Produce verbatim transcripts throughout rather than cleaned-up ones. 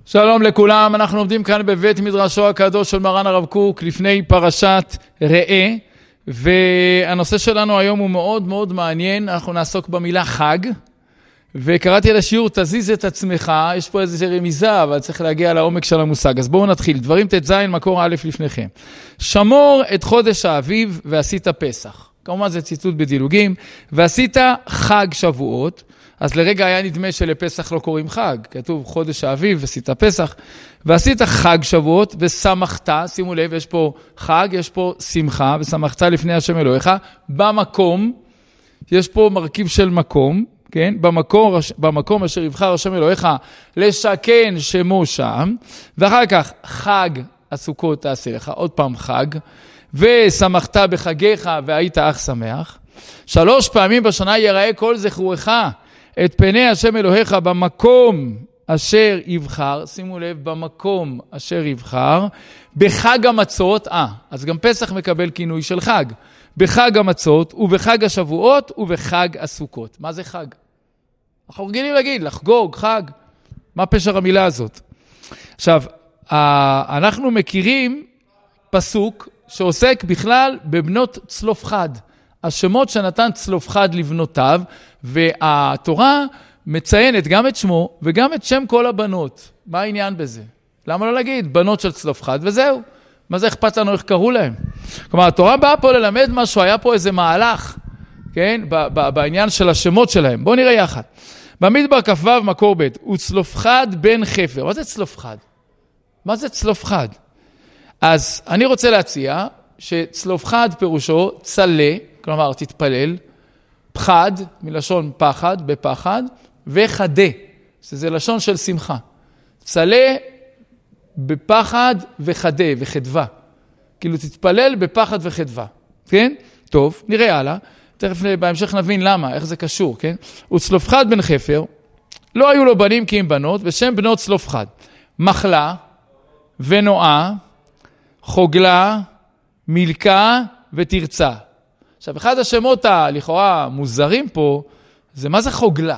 שלום לכולם, אנחנו עומדים כאן בבית מדרשו הקדוש של מרן הרב קוק לפני פרשת ראה, והנושא שלנו היום הוא מאוד מאוד מעניין. אנחנו נעסוק במילה חג, וקראתי לשיעור תזיז את עצמך. יש פה איזו רמיזה, אבל צריך להגיע לעומק של המושג. אז בואו נתחיל. דברים תז מקור א' לפניכם. שמור את חודש האביב ועשית פסח. כמובן זה ציטוט בדילוגים. ועשית חג שבועות. אז לרגע היה נדמה שלפסח לא קוראים חג. כתוב חודש האביב ועשית פסח. ועשית חג שבועות ושמחת. שימו לב, יש פה חג, יש פה שמחה. ושמחת לפני השם אלוהיך. במקום, יש פה מרכיב של מקום. כן? במקום, במקום אשר יבחר השם אלוהיך לשכן שמו שם. ואחר כך חג הסוכות תעשה לך. עוד פעם חג. ושמחת בחגיך והיית אך שמח. שלוש פעמים בשנה יראה כל זכרורך את פני השם אלוהיך במקום אשר יבחר, שימו לב, במקום אשר יבחר, בחג המצות, אה, אז גם פסח מקבל כינוי של חג, בחג המצות ובחג השבועות ובחג הסוכות. מה זה חג? אנחנו רגילים להגיד, לחגוג, חג, מה פשר המילה הזאת? עכשיו, אנחנו מכירים פסוק שעוסק בכלל בבנות צלופחד, השמות שנתן צלופחד לבנותיו, והתורה מציינת גם את שמו וגם את שם כל הבנות. מה העניין בזה? למה לא להגיד בנות של צלופחד וזהו? מה זה אכפת לנו איך קראו להם? כלומר, התורה באה פה ללמד משהו, היה פה איזה מהלך, כן? בעניין של השמות שלהם. בואו נראה יחד. במדבר כ"ו מקור ב' וצלופחד בן חפר. מה זה צלופחד? מה זה צלופחד? אז אני רוצה להציע שצלופחד פירושו צלה, כלומר תתפלל, פחד, מלשון פחד, בפחד, וחדה, שזה לשון של שמחה. צלה בפחד וחדה, וחדווה. כאילו תתפלל בפחד וחדווה. כן? טוב, נראה הלאה. תכף בהמשך נבין למה, איך זה קשור, כן? וצלופחד בן חפר, לא היו לו בנים כי הם בנות, ושם בנות צלופחד. מחלה ונועה, חוגלה, מילכה ותרצה. עכשיו, אחד השמות הלכאורה מוזרים פה, זה מה זה חוגלה?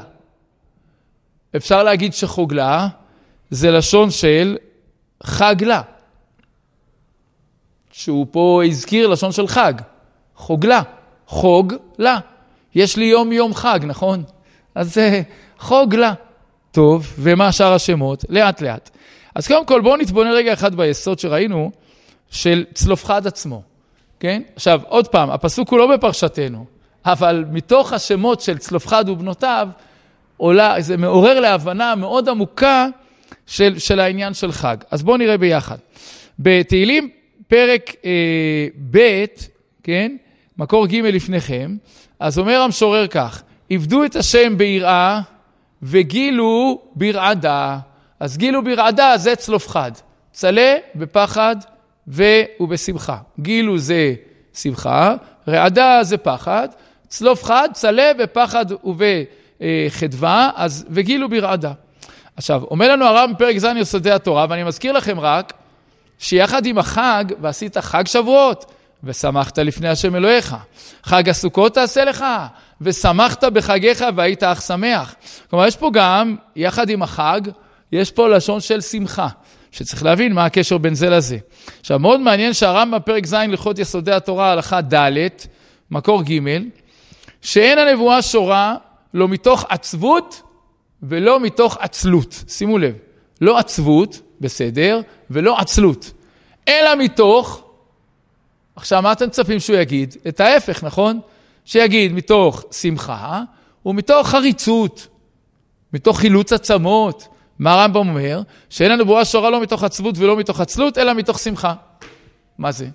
אפשר להגיד שחוגלה זה לשון של חגלה. שהוא פה הזכיר לשון של חג. חוגלה. חוגלה. יש לי יום יום חג, נכון? אז זה חוגלה. טוב, ומה שאר השמות? לאט לאט. אז קודם כל בואו נתבונן רגע אחד ביסוד שראינו של צלופחד עצמו. כן? עכשיו, עוד פעם, הפסוק הוא לא בפרשתנו, אבל מתוך השמות של צלופחד ובנותיו, עולה, זה מעורר להבנה מאוד עמוקה של, של העניין של חג. אז בואו נראה ביחד. בתהילים פרק אה, ב', כן? מקור ג' לפניכם, אז אומר המשורר כך, עבדו את השם ביראה וגילו ברעדה. אז גילו ברעדה זה צלופחד. צלה בפחד ובשמחה. גילו זה שמחה, רעדה זה פחד, צלופחד, צלה בפחד ובחדווה, אז וגילו ברעדה. עכשיו, אומר לנו הרב בפרק ז' יסודי התורה, ואני מזכיר לכם רק, שיחד עם החג, ועשית חג שבועות, ושמחת לפני השם אלוהיך. חג הסוכות תעשה לך, ושמחת בחגיך והיית אך שמח. כלומר, יש פה גם, יחד עם החג, יש פה לשון של שמחה. שצריך להבין מה הקשר בין זה לזה. עכשיו, מאוד מעניין שהרמב"ם בפרק ז' הלכות יסודי התורה הלכה ד' מקור ג' שאין הנבואה שורה לא מתוך עצבות ולא מתוך עצלות. שימו לב, לא עצבות, בסדר, ולא עצלות. אלא מתוך, עכשיו מה אתם מצפים שהוא יגיד? את ההפך, נכון? שיגיד מתוך שמחה ומתוך חריצות, מתוך חילוץ עצמות. מה הרמב"ם אומר? שאין הנבואה שורה לא מתוך עצבות ולא מתוך עצלות, אלא מתוך שמחה. מה זה?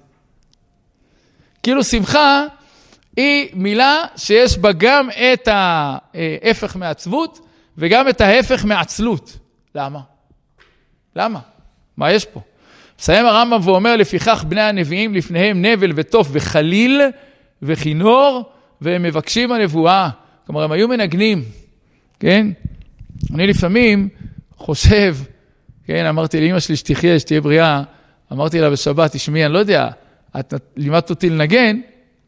כאילו שמחה היא מילה שיש בה גם את ההפך מעצבות וגם את ההפך מעצלות. למה? למה? מה יש פה? מסיים הרמב"ם ואומר, לפיכך בני הנביאים לפניהם נבל וטוף וחליל וכינור, והם מבקשים הנבואה. כלומר, הם היו מנגנים. כן? אני לפעמים חושב, כן, אמרתי לאמא שלי שתחיה, שתהיה בריאה, אמרתי לה בשבת, תשמעי, אני לא יודע, את לימדת אותי לנגן,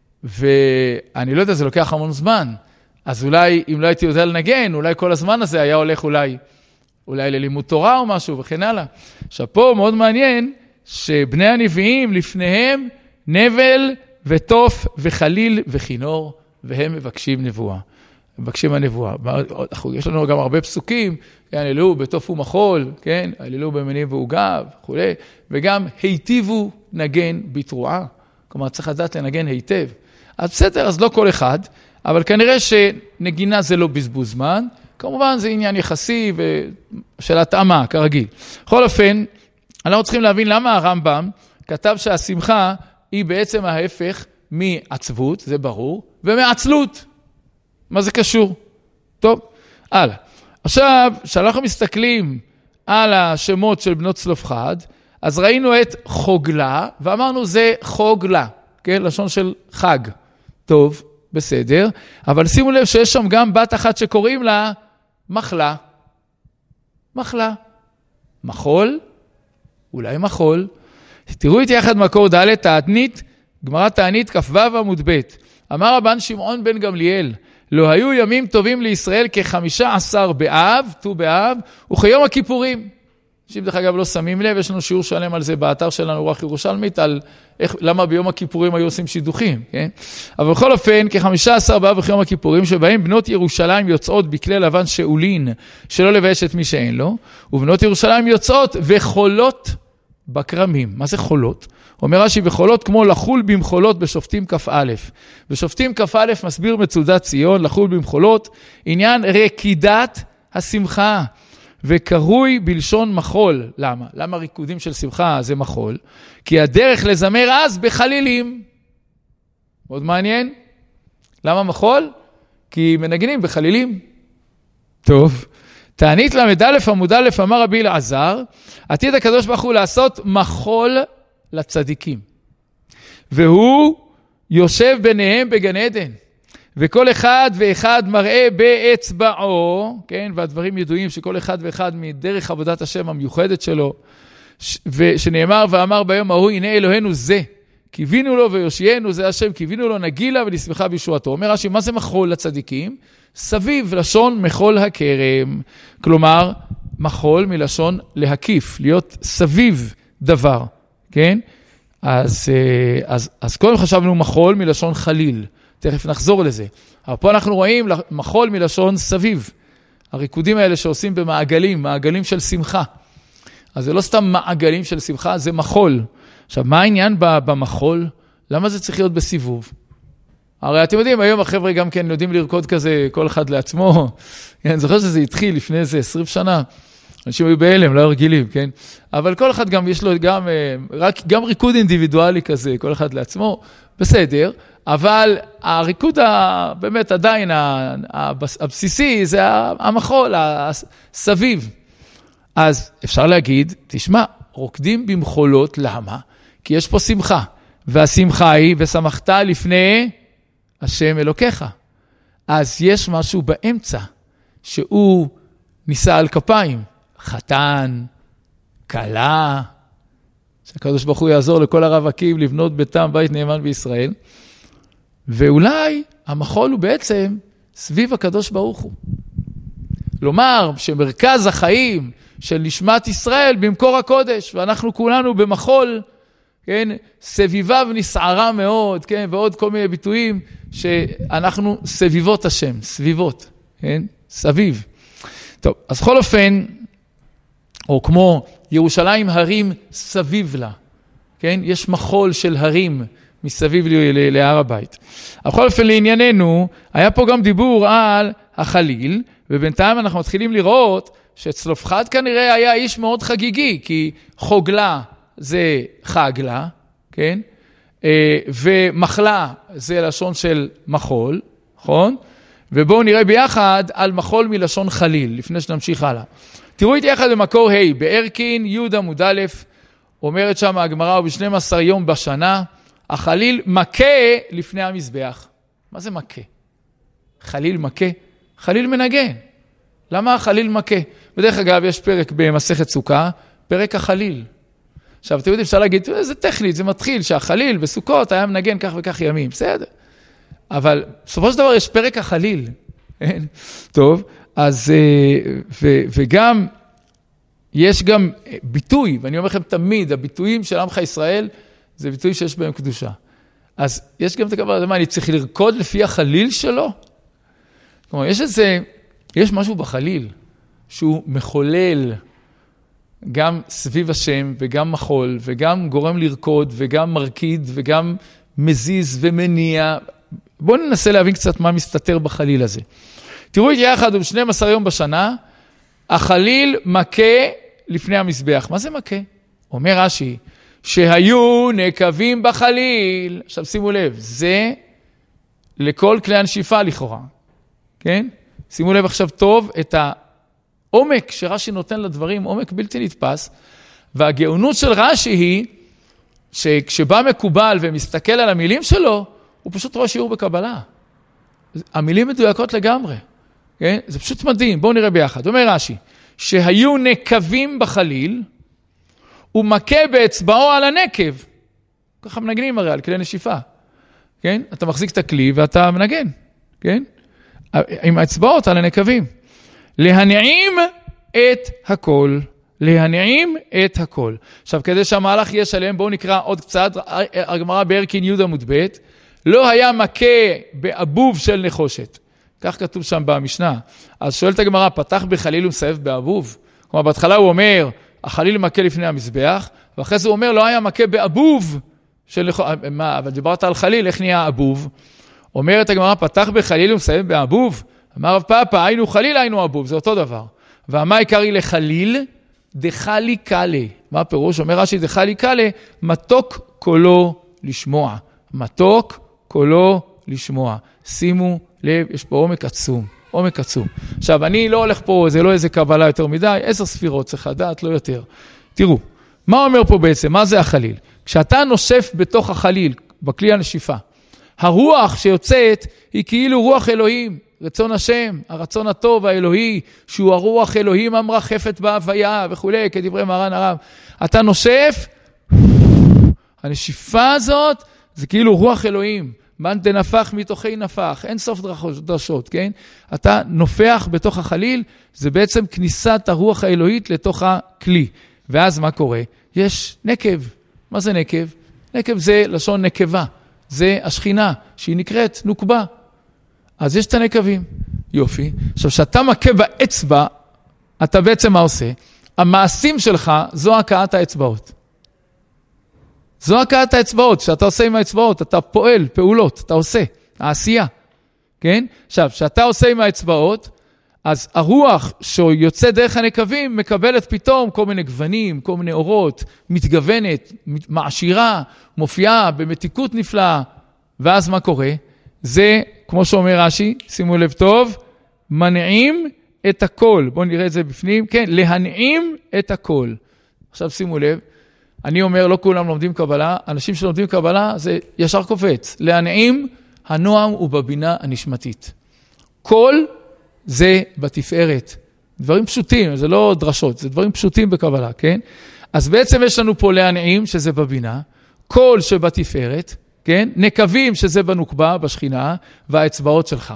ואני לא יודע, זה לוקח המון זמן. אז אולי, אם לא הייתי יודע לנגן, אולי כל הזמן הזה היה הולך אולי אולי ללימוד תורה או משהו וכן הלאה. עכשיו פה מאוד מעניין שבני הנביאים לפניהם נבל וטוף וחליל וכינור, והם מבקשים נבואה. מבקשים הנבואה. יש לנו גם הרבה פסוקים, הללו בטוף ומחול, כן? הללו במנים ועוגב, וכו'. וגם היטיבו נגן בתרועה. כלומר, צריך לדעת לנגן היטב. אז בסדר, אז לא כל אחד, אבל כנראה שנגינה זה לא בזבוז זמן. כמובן, זה עניין יחסי ושל התאמה, כרגיל. בכל אופן, אנחנו צריכים להבין למה הרמב"ם כתב שהשמחה היא בעצם ההפך מעצבות, זה ברור, ומעצלות. מה זה קשור? טוב, הלאה. עכשיו, כשאנחנו מסתכלים על השמות של בנות צלופחד, אז ראינו את חוגלה, ואמרנו זה חוגלה, כן? לשון של חג. טוב, בסדר, אבל שימו לב שיש שם גם בת אחת שקוראים לה מחלה. מחלה. מחול, אולי מחול. תראו איתי יחד מקור ד' תענית, גמרא תענית כ"ו עמוד ב'. אמר רבן שמעון בן גמליאל, לא היו ימים טובים לישראל כחמישה עשר באב, ט"ו באב, וכיום הכיפורים. שאם דרך אגב לא שמים לב, יש לנו שיעור שלם על זה באתר שלנו רוח ירושלמית, על איך, למה ביום הכיפורים היו עושים שידוכים, כן? אבל בכל אופן, כחמישה עשר באב וכיום הכיפורים, שבהם בנות ירושלים יוצאות בכלי לבן שאולין, שלא לבייש את מי שאין לו, ובנות ירושלים יוצאות וחולות בקרמים. מה זה חולות? אומר רש"י, בחולות כמו לחול במחולות בשופטים כ"א. בשופטים כ"א מסביר מצודת ציון, לחול במחולות, עניין רקידת השמחה, וקרוי בלשון מחול. למה? למה ריקודים של שמחה זה מחול? כי הדרך לזמר אז בחלילים. מאוד מעניין. למה מחול? כי מנגנים בחלילים. טוב. תענית למד א' עמוד א' אמר רבי אלעזר, עתיד הקדוש ברוך הוא לעשות מחול לצדיקים. והוא יושב ביניהם בגן עדן. וכל אחד ואחד מראה באצבעו, כן, והדברים ידועים שכל אחד ואחד מדרך עבודת השם המיוחדת שלו, ושנאמר ואמר ביום ההוא, הנה אלוהינו זה, קיווינו לו ויושיינו זה השם, קיווינו לו נגילה ונשמחה בישועתו. אומר רש"י, מה זה מחול לצדיקים? סביב, לשון מחול הכרם. כלומר, מחול מלשון להקיף, להיות סביב דבר, כן? אז, אז, אז קודם חשבנו מחול מלשון חליל. תכף נחזור לזה. אבל פה אנחנו רואים מחול מלשון סביב. הריקודים האלה שעושים במעגלים, מעגלים של שמחה. אז זה לא סתם מעגלים של שמחה, זה מחול. עכשיו, מה העניין במחול? למה זה צריך להיות בסיבוב? הרי אתם יודעים, היום החבר'ה גם כן יודעים לרקוד כזה, כל אחד לעצמו. אני זוכר שזה התחיל לפני איזה עשרים שנה. אנשים היו בהלם, לא רגילים, כן? אבל כל אחד גם יש לו גם, רק, גם ריקוד אינדיבידואלי כזה, כל אחד לעצמו, בסדר. אבל הריקוד באמת עדיין הבסיסי זה המחול, הסביב. אז אפשר להגיד, תשמע, רוקדים במחולות, למה? כי יש פה שמחה, והשמחה היא, ושמחת לפני השם אלוקיך. אז יש משהו באמצע, שהוא ניסה על כפיים, חתן, קלה, שהקדוש ברוך הוא יעזור לכל הרווקים לבנות ביתם בית נאמן בישראל, ואולי המחול הוא בעצם סביב הקדוש ברוך הוא. לומר שמרכז החיים של נשמת ישראל במקור הקודש, ואנחנו כולנו במחול, כן, סביבה ונסערה מאוד, כן, ועוד כל מיני ביטויים שאנחנו סביבות השם, סביבות, כן, סביב. טוב, אז בכל אופן, או כמו ירושלים הרים סביב לה, כן, יש מחול של הרים מסביב להר הבית. בכל אופן לענייננו, היה פה גם דיבור על החליל, ובינתיים אנחנו מתחילים לראות שצלופחד כנראה היה איש מאוד חגיגי, כי חוגלה זה חגלה, כן? ומחלה זה לשון של מחול, נכון? ובואו נראה ביחד על מחול מלשון חליל, לפני שנמשיך הלאה. תראו איתי יחד במקור ה' בערכין י' עמוד א', אומרת שם הגמרא, ובשנים עשר יום בשנה, החליל מכה לפני המזבח. מה זה מכה? חליל מכה? חליל מנגן. למה החליל מכה? בדרך אגב, יש פרק במסכת סוכה, פרק החליל. עכשיו, אתם יודעים, אפשר להגיד, זה טכנית, זה מתחיל, שהחליל בסוכות היה מנגן כך וכך ימים, בסדר. אבל בסופו של דבר יש פרק החליל. טוב, אז, ו, וגם יש גם ביטוי, ואני אומר לכם תמיד, הביטויים של עמך ישראל, זה ביטוי שיש בהם קדושה. אז יש גם את הכבוד, מה, אני צריך לרקוד לפי החליל שלו? כלומר, יש איזה, יש משהו בחליל, שהוא מחולל גם סביב השם, וגם מחול, וגם גורם לרקוד, וגם מרקיד, וגם מזיז ומניע. בואו ננסה להבין קצת מה מסתתר בחליל הזה. תראו איתי יחד, ב-שנים עשר יום בשנה, החליל מכה לפני המזבח. מה זה מכה? אומר רש"י, שהיו נקבים בחליל. עכשיו שימו לב, זה לכל כלי הנשיפה לכאורה. כן? שימו לב עכשיו טוב את העומק שרש"י נותן לדברים, עומק בלתי נתפס, והגאונות של רש"י היא, שכשבא מקובל ומסתכל על המילים שלו, הוא פשוט רואה שיעור בקבלה. המילים מדויקות לגמרי. כן? זה פשוט מדהים. בואו נראה ביחד. אומר רש"י, שהיו נקבים בחליל, הוא מכה באצבעו על הנקב. ככה מנגנים הרי על כלי נשיפה. כן? אתה מחזיק את הכלי ואתה מנגן. כן? עם האצבעות על הנקבים. להנעים את הכל. להנעים את הכל. עכשיו, כדי שהמהלך יהיה שלם, בואו נקרא עוד קצת. הגמרא בערכין י' עמוד ב', לא היה מכה באבוב של נחושת. כך כתוב שם במשנה. אז שואלת הגמרא, פתח בחליל ומסייב באבוב? כלומר, בהתחלה הוא אומר, החליל מכה לפני המזבח, ואחרי זה הוא אומר, לא היה מכה באבוב של נחושת. מה, אבל דיברת על חליל, איך נהיה אבוב? אומרת הגמרא, פתח בחליל ומסייב באבוב? אמר רב פאפא, היינו חליל, היינו אבוב, זה אותו דבר. ומה עיקרי לחליל? דחלי קלה. מה הפירוש? אומר רש"י, דחלי קלה, מתוק קולו לשמוע. מתוק קולו לשמוע. שימו לב, יש פה עומק עצום. עומק עצום. עכשיו, אני לא הולך פה, זה לא איזה קבלה יותר מדי, עשר ספירות צריך לדעת, לא יותר. תראו, מה אומר פה בעצם? מה זה החליל? כשאתה נושף בתוך החליל, בכלי הנשיפה, הרוח שיוצאת היא כאילו רוח אלוהים, רצון השם, הרצון הטוב האלוהי, שהוא הרוח אלוהים המרחפת בהוויה וכו', כדברי מרן הרב. אתה נושף, הנשיפה הזאת זה כאילו רוח אלוהים, מן דנפח מתוכי נפח, אין סוף דרשות, כן? אתה נופח בתוך החליל, זה בעצם כניסת הרוח האלוהית לתוך הכלי. ואז מה קורה? יש נקב. מה זה נקב? נקב זה לשון נקבה. זה השכינה, שהיא נקראת נוקבה. אז יש את הנקבים. יופי. עכשיו, שאתה מכה באצבע, אתה בעצם מה עושה? המעשים שלך זו הקעת האצבעות. זו הקעת האצבעות. שאתה עושה עם האצבעות, אתה פועל, פעולות, אתה עושה, העשייה. כן? עכשיו, שאתה עושה עם האצבעות, אז הרוח שיוצא דרך הנקבים מקבלת פתאום כל מיני גוונים, כל מיני אורות, מתגוונת, מעשירה, מופיעה במתיקות נפלאה. ואז מה קורה? זה, כמו שאומר רש"י, שימו לב טוב, מנעים את הכל. בואו נראה את זה בפנים. כן, להנעים את הכל. עכשיו שימו לב, אני אומר, לא כולם לומדים קבלה, אנשים שלומדים קבלה זה ישר קופץ. להנעים הנועם ובבינה הנשמתית. כל זה בתפארת. דברים פשוטים, זה לא דרשות, זה דברים פשוטים בקבלה, כן? אז בעצם יש לנו פה להנעים, שזה בבינה, כל שבתפארת, כן? נקבים שזה בנוקבה, בשכינה, והאצבעות שלך.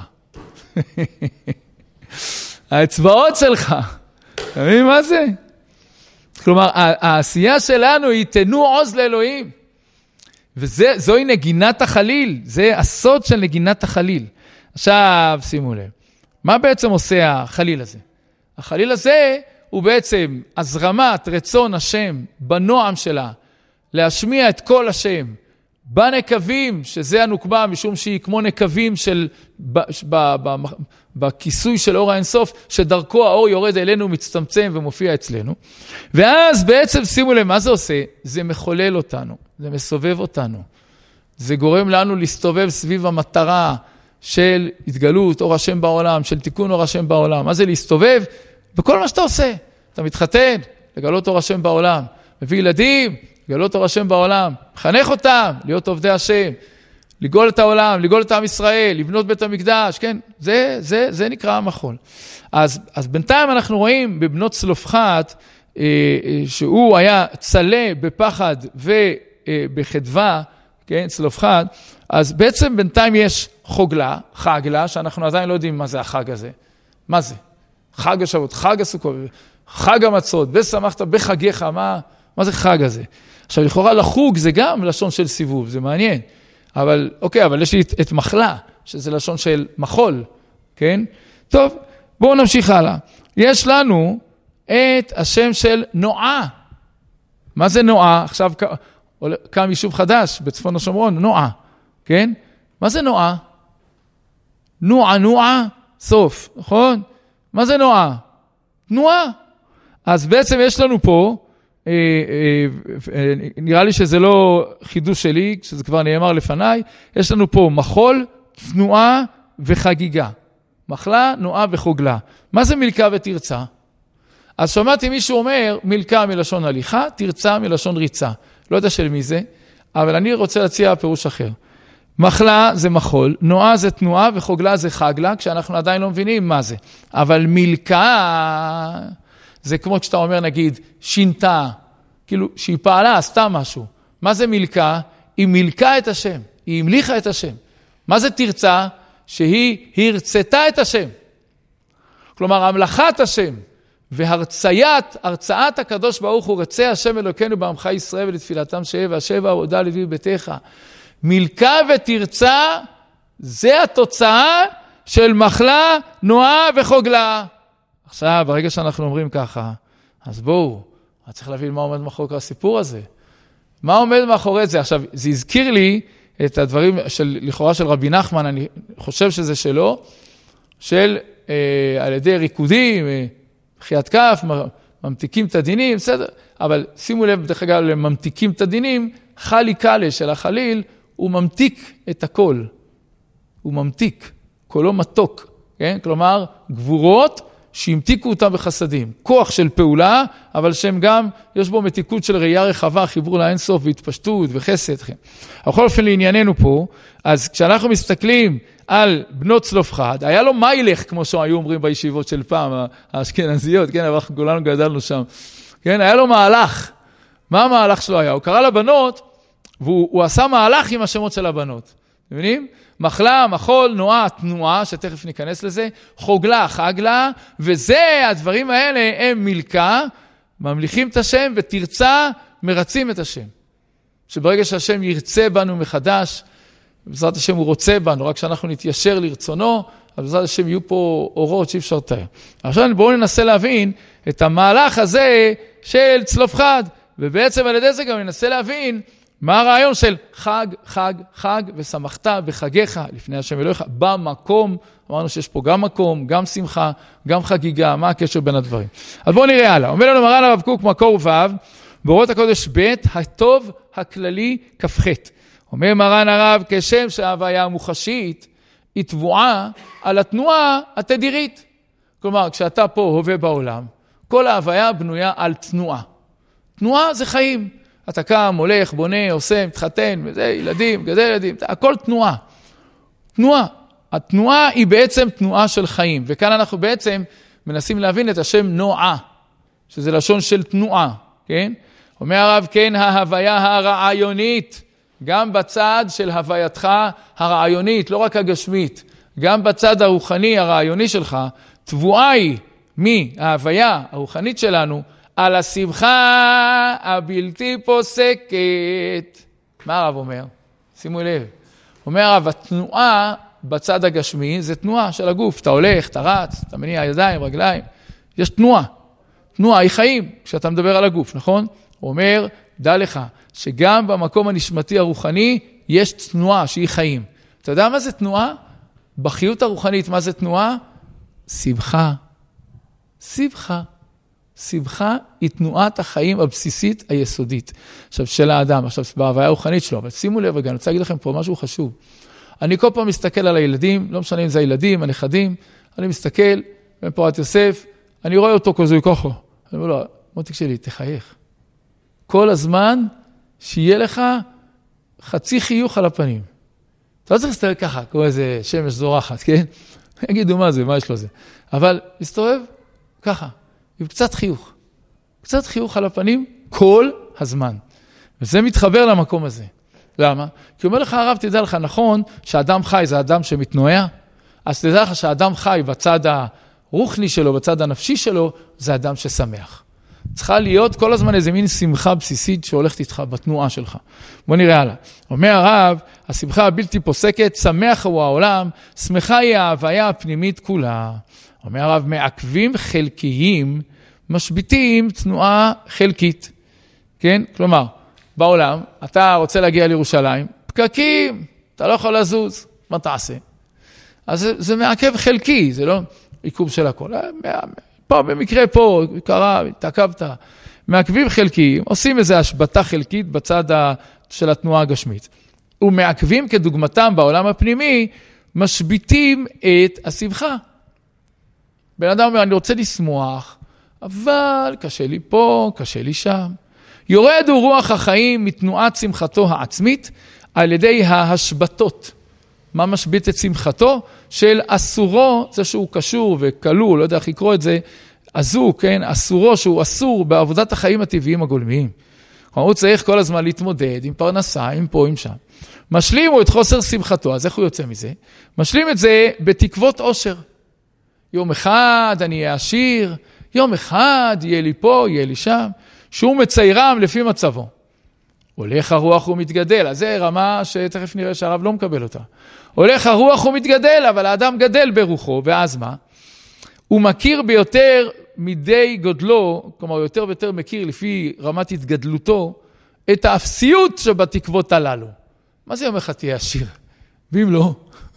האצבעות שלך. אתה מבין מה זה? כלומר, העשייה שלנו היא תנו עוז לאלוהים. וזוהי נגינת החליל. זה הסוד של נגינת החליל. עכשיו, שימו לב. מה בעצם עושה החליל הזה? החליל הזה הוא בעצם הזרמת רצון השם בנועם שלה, להשמיע את כל השם, בנקבים, שזה הנוקבה, משום שהיא כמו נקבים של, ב, ב, ב, ב, בכיסוי של אור האינסוף, שדרכו האור יורד אלינו, מצטמצם ומופיע אצלנו. ואז בעצם שימו לב, מה זה עושה? זה מחולל אותנו, זה מסובב אותנו. זה גורם לנו להסתובב סביב המטרה של התגלות אור השם בעולם, של תיקון אור השם בעולם. מה זה להסתובב? בכל מה שאתה עושה. אתה מתחתן, לגלות אור השם בעולם. מביא ילדים, לגלות אור השם בעולם. מחנך אותם, להיות עובדי השם. לגאול את העולם, לגאול את עם ישראל, לבנות בית המקדש, כן? זה, זה, זה נקרא המחול. אז, אז בינתיים אנחנו רואים בבנות צלופחד, אה, אה, שהוא היה צלה בפחד ובחדווה, כן? צלופחד. אז בעצם בינתיים יש חוגלה, חגלה, שאנחנו עדיין לא יודעים מה זה החג הזה. מה זה? חג השבועות, חג הסוכות. חג המצות, ושמחת בחגיך, מה, מה זה חג הזה? עכשיו, לכאורה לחוג זה גם לשון של סיבוב, זה מעניין. אבל, אוקיי, אבל יש לי את, את מחלה, שזה לשון של מחול, כן? טוב, בואו נמשיך הלאה. יש לנו את השם של נועה. מה זה נועה? עכשיו קם יישוב חדש בצפון השומרון, נועה, כן? מה זה נועה? נועה, נועה, סוף, נכון? מה זה נועה? תנועה. אז בעצם יש לנו פה, אה, אה, אה, נראה לי שזה לא חידוש שלי, שזה כבר נאמר לפניי, יש לנו פה מחול, תנועה וחגיגה. מחלה, נועה וחוגלה. מה זה מלכה ותרצה? אז שמעתי מישהו אומר, מלכה מלשון הליכה, תרצה מלשון ריצה. לא יודע של מי זה, אבל אני רוצה להציע פירוש אחר. מחלה זה מחול, נועה זה תנועה וחוגלה זה חגלה, כשאנחנו עדיין לא מבינים מה זה. אבל מלכה זה כמו כשאתה אומר נגיד שינתה, כאילו שהיא פעלה, עשתה משהו. מה זה מלכה? היא מלכה את השם, היא המליכה את השם. מה זה תרצה? שהיא הרצתה את השם. כלומר, המלכת השם והרציית, הרצאת הקדוש ברוך הוא רצה השם אלוקינו בעמך ישראל ולתפילתם שהיה והשבע הודע לוי ביתך. מלכה ותרצה זה התוצאה של מחלה, נועה וחוגלה. עכשיו, ברגע שאנחנו אומרים ככה, אז בואו, אני צריך להבין מה עומד מאחורי הסיפור הזה. מה עומד מאחורי זה? עכשיו, זה הזכיר לי את הדברים של, לכאורה של רבי נחמן, אני חושב שזה שלו, של אה, על ידי ריקודים, אה, חיית כף, ממתיקים את הדינים, בסדר, אבל שימו לב, דרך אגב, לממתיקים את הדינים, חלי קלה של החליל, הוא ממתיק את הכל. הוא ממתיק, קולו מתוק, כן? כלומר, גבורות שהמתיקו אותם בחסדים. כוח של פעולה, אבל שהם גם, יש בו מתיקות של ראייה רחבה, חיבור לאינסוף והתפשטות וחסד. בכל אופן לענייננו פה, אז כשאנחנו מסתכלים על בנות צלופחד, היה לו מיילך, כמו שהיו אומרים בישיבות של פעם, האשכנזיות, כן, אבל אנחנו כולנו גדלנו שם. כן, היה לו מהלך. מה המהלך שלו היה? הוא קרא לבנות, והוא הוא עשה מהלך עם השמות של הבנות. אתם מבינים? מחלה, מחול, נועה, תנועה, שתכף ניכנס לזה, חוגלה, חגלה, וזה, הדברים האלה הם מלכה, ממליכים את השם, ותרצה, מרצים את השם. שברגע שהשם ירצה בנו מחדש, בעזרת השם הוא רוצה בנו, רק שאנחנו נתיישר לרצונו, אז בעזרת השם יהיו פה אורות שאי אפשר לתאר. עכשיו בואו ננסה להבין את המהלך הזה של צלופחד, ובעצם על ידי זה גם ננסה להבין מה הרעיון של חג, חג, חג, ושמחת בחגיך לפני השם אלוהיך, במקום, אמרנו שיש פה גם מקום, גם שמחה, גם חגיגה, מה הקשר בין הדברים. אז בואו נראה הלאה. אומר לנו מרן הרב קוק מקור ו' באורות הקודש ב' הטוב הכללי כ"ח. אומר מרן הרב, כשם שההוויה המוחשית היא תבואה על התנועה התדירית. כלומר, כשאתה פה הווה בעולם, כל ההוויה בנויה על תנועה. תנועה זה חיים. אתה קם, הולך, בונה, עושה, מתחתן, וזה, ילדים, גדל ילדים, הכל תנועה. תנועה. התנועה היא בעצם תנועה של חיים. וכאן אנחנו בעצם מנסים להבין את השם נועה, שזה לשון של תנועה, כן? אומר הרב, כן, ההוויה הרעיונית, גם בצד של הווייתך הרעיונית, לא רק הגשמית, גם בצד הרוחני הרעיוני שלך, תבואה היא מההוויה הרוחנית שלנו, על השמחה הבלתי פוסקת. מה הרב אומר? שימו לב. אומר הרב, התנועה בצד הגשמי זה תנועה של הגוף. אתה הולך, אתה רץ, אתה מניע ידיים, רגליים. יש תנועה. תנועה היא חיים, כשאתה מדבר על הגוף, נכון? הוא אומר, דע לך, שגם במקום הנשמתי הרוחני יש תנועה שהיא חיים. אתה יודע מה זה תנועה? בחיות הרוחנית, מה זה תנועה? שמחה. שמחה. שמחה היא תנועת החיים הבסיסית היסודית. עכשיו, של האדם, עכשיו, בהוויה הרוחנית שלו, אבל שימו לב, רגע, אני רוצה להגיד לכם פה משהו חשוב. אני כל פעם מסתכל על הילדים, לא משנה אם זה הילדים, הנכדים, אני מסתכל, בפורת יוסף, אני רואה אותו כזה ככה. אני אומר לו, מותיק שלי, תחייך. כל הזמן שיהיה לך חצי חיוך על הפנים. אתה לא צריך להסתכל ככה, כמו איזה שמש זורחת, כן? יגידו מה זה, מה יש לו זה. אבל מסתובב ככה. עם קצת חיוך. קצת חיוך על הפנים כל הזמן. וזה מתחבר למקום הזה. למה? כי אומר לך הרב, תדע לך, נכון, שאדם חי זה אדם שמתנועע, אז תדע לך שאדם חי בצד הרוחני שלו, בצד הנפשי שלו, זה אדם ששמח. צריכה להיות כל הזמן איזה מין שמחה בסיסית שהולכת איתך בתנועה שלך. בוא נראה הלאה. אומר הרב, השמחה הבלתי פוסקת, שמח הוא העולם, שמחה היא ההוויה הפנימית כולה. אומר הרב, מעכבים חלקיים, משביטים תנועה חלקית. כן? כלומר, בעולם, אתה רוצה להגיע לירושלים, פקקים, אתה לא יכול לזוז, מה תעשה? אז זה, זה מעכב חלקי, זה לא עיכוב של הכל. פה, במקרה פה, קרה, התעכבת, מעכבים חלקיים, עושים איזו השבטה חלקית בצד של התנועה הגשמית. ומעכבים כדוגמתם בעולם הפנימי, משביטים את השמחה. בן אדם אומר, אני רוצה לשמוח, אבל קשה לי פה, קשה לי שם. יורד הוא רוח החיים מתנועת שמחתו העצמית על ידי ההשבטות. מה משביט את שמחתו? של אסורו, זה שהוא קשור וכלול, לא יודע איך לקרוא את זה, אזוק, כן? אסורו שהוא אסור בעבודת החיים הטבעיים הגולמיים. הוא צריך כל הזמן להתמודד עם פרנסה, עם פה, עם שם. משלימו את חוסר שמחתו, אז איך הוא יוצא מזה? משלים את זה בתקוות עושר. יום אחד אני אהיה עשיר, יום אחד יהיה לי פה, יהיה לי שם, שהוא מציירם לפי מצבו. הולך הרוח ומתגדל, אז זה רמה שתכף נראה שהרב לא מקבל אותה. הולך הרוח ומתגדל, אבל האדם גדל ברוחו, ואז מה? הוא מכיר ביותר מדי גודלו, כלומר יותר ויותר מכיר לפי רמת התגדלותו, את האפסיות שבתקוות הללו. מה זה יום אחד תהיה עשיר? ואם לא?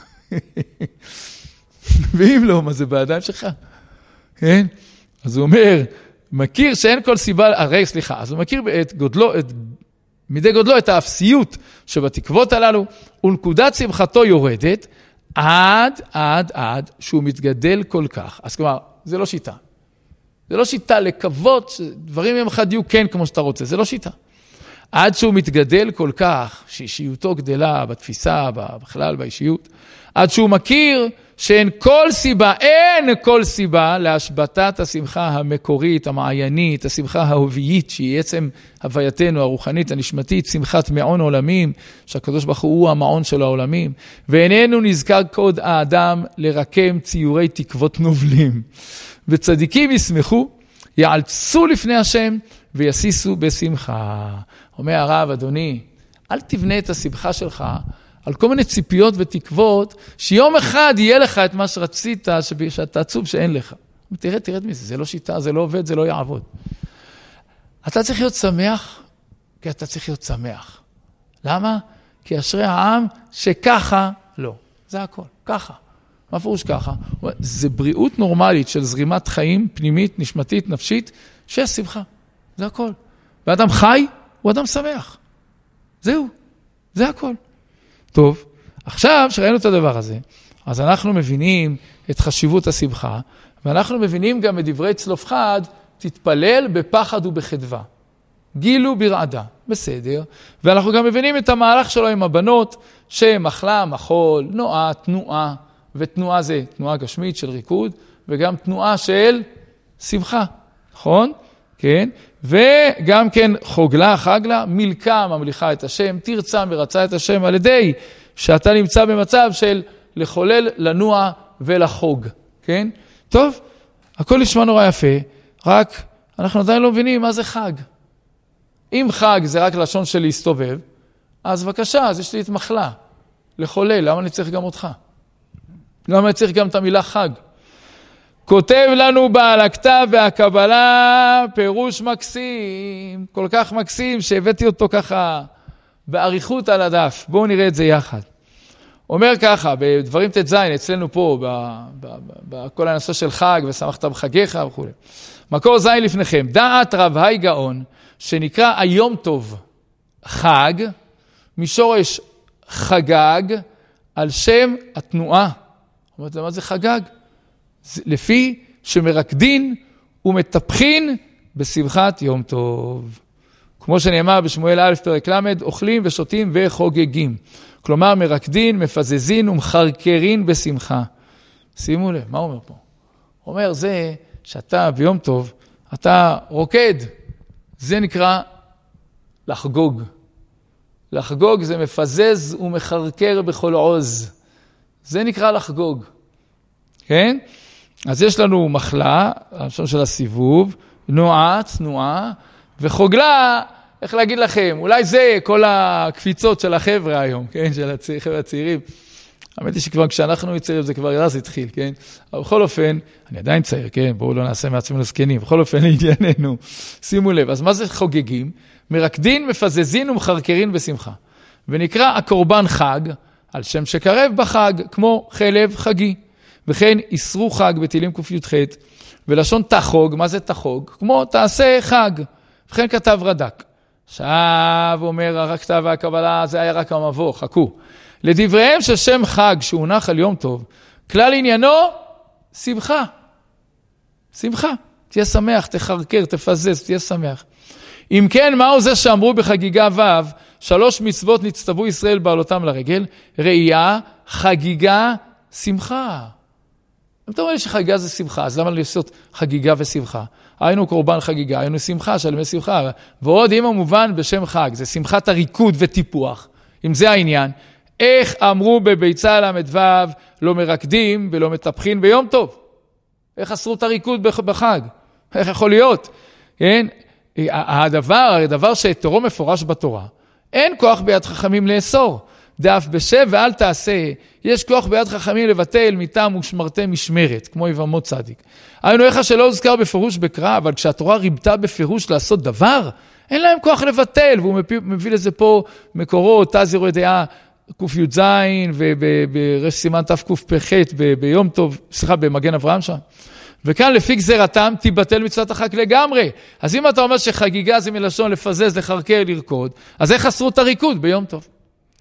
ואם לא, מה זה בידיים שלך? כן? אז הוא אומר, מכיר שאין כל סיבה, הרי סליחה, אז הוא מכיר את גודלו, את, מדי גודלו את האפסיות שבתקוות הללו, ונקודת שמחתו יורדת, עד, עד, עד, שהוא מתגדל כל כך. אז כלומר, זה לא שיטה. זה לא שיטה לקוות שדברים יום אחד יהיו כן כמו שאתה רוצה, זה לא שיטה. עד שהוא מתגדל כל כך, שאישיותו גדלה בתפיסה, בכלל באישיות, עד שהוא מכיר שאין כל סיבה, אין כל סיבה להשבטת השמחה המקורית, המעיינית, השמחה ההובייית, שהיא עצם הווייתנו הרוחנית, הנשמתית, שמחת מעון עולמים, שהקדוש ברוך הוא המעון של העולמים, ואיננו נזכר קוד האדם לרקם ציורי תקוות נובלים. וצדיקים ישמחו, יעלצו לפני השם, ויסיסו בשמחה. אומר הרב, אדוני, אל תבנה את השמחה שלך על כל מיני ציפיות ותקוות, שיום אחד יהיה לך את מה שרצית, שאתה עצוב שאין לך. תראה, תרד מזה, זה לא שיטה, זה לא עובד, זה לא יעבוד. אתה צריך להיות שמח, כי אתה צריך להיות שמח. למה? כי אשרי העם שככה לא. זה הכל, ככה. מה פירוש ככה? זה בריאות נורמלית של זרימת חיים פנימית, נשמתית, נפשית, שיש שמחה. זה הכל. ואדם חי הוא אדם שמח. זהו, זה הכל. טוב, עכשיו שראינו את הדבר הזה, אז אנחנו מבינים את חשיבות השמחה, ואנחנו מבינים גם את דברי צלופחד, תתפלל בפחד ובחדווה. גילו ברעדה, בסדר. ואנחנו גם מבינים את המהלך שלו עם הבנות, שמחלה, מחול, נועה, תנועה, ותנועה זה תנועה גשמית של ריקוד, וגם תנועה של שמחה, נכון? כן? וגם כן חוגלה, חגלה, מלכה ממליכה את השם, תרצה מרצה את השם, על ידי שאתה נמצא במצב של לחולל, לנוע ולחוג, כן? טוב, הכל נשמע נורא יפה, רק אנחנו עדיין לא מבינים מה זה חג. אם חג זה רק לשון של להסתובב, אז בבקשה, אז יש לי את מחלה, לחולל, למה אני צריך גם אותך? למה אני צריך גם את המילה חג? כותב לנו בעל הכתב והקבלה פירוש מקסים, כל כך מקסים שהבאתי אותו ככה בעריכות על הדף. בואו נראה את זה יחד. אומר ככה, בדברים ת' ז' אצלנו פה, בכל הנושא של חג ושמחת בחגיך וכו'. מקור ז' לפניכם, דעת רב היי גאון, שנקרא היום טוב חג, משורש חגג, על שם התנועה. אומרת, מה זה חגג? לפי שמרקדין ומטפחין בשמחת יום טוב. כמו שנאמר בשמואל א' פרק למד, אוכלים ושותים וחוגגים. כלומר, מרקדין, מפזזין ומחרקרין בשמחה. שימו לב, מה הוא אומר פה? הוא אומר, זה שאתה ביום טוב, אתה רוקד, זה נקרא לחגוג. לחגוג זה מפזז ומחרקר בכל עוז. זה נקרא לחגוג. כן? אז יש לנו מחלה, השם של הסיבוב, תנועה, תנועה, וחוגלה, איך להגיד לכם, אולי זה כל הקפיצות של החבר'ה היום, כן, של החבר'ה הצעירים. האמת היא שכבר כשאנחנו צעירים זה כבר אז התחיל, כן? אבל בכל אופן, אני עדיין צעיר, כן? בואו לא נעשה מעצמנו זקנים. בכל אופן, לענייננו, שימו לב. אז מה זה חוגגים? מרקדין, מפזזין ומחרקרין בשמחה. ונקרא הקורבן חג, על שם שקרב בחג, כמו חלב חגי. וכן יסרו חג בתהילים ק"ח, ולשון תחוג, מה זה תחוג? כמו תעשה חג. וכן כתב רד"ק. עכשיו אומר הכתב והקבלה, זה היה רק המבוא, חכו. לדבריהם של שם חג שהונח על יום טוב, כלל עניינו, שמחה. שמחה. תהיה שמח, תחרקר, תפזז, תהיה שמח. אם כן, מהו זה שאמרו בחגיגה ו' שלוש מצוות נצטוו ישראל בעלותם לרגל, ראייה, חגיגה, שמחה. אם אתה אומר שחגיגה זה שמחה, אז למה לעשות חגיגה ושמחה? היינו קורבן חגיגה, היינו שמחה, שלמי שמחה. ועוד אם המובן בשם חג, זה שמחת הריקוד וטיפוח. אם זה העניין, איך אמרו בביצה למדו לא מרקדים ולא מטפחין ביום טוב? איך אסרו את הריקוד בחג? איך יכול להיות? כן? הדבר, הדבר שתורו מפורש בתורה, אין כוח ביד חכמים לאסור. דאף בשב ואל תעשה, יש כוח ביד חכמים לבטל מיתם ושמרתי משמרת, כמו יבמות צדיק. היינו איך שלא הוזכר בפירוש בקרא, אבל כשהתורה ריבתה בפירוש לעשות דבר, אין להם כוח לבטל, והוא מביא לזה פה מקורות, תזירו דעה, ק"ז וברש סימן תקפ"ח ביום טוב, סליחה, במגן אברהם שם. וכאן לפי גזירתם תיבטל מצוות החג לגמרי. אז אם אתה אומר שחגיגה זה מלשון לפזז, לחרקר, לרקוד, אז איך אסרו את הריקוד ביום טוב?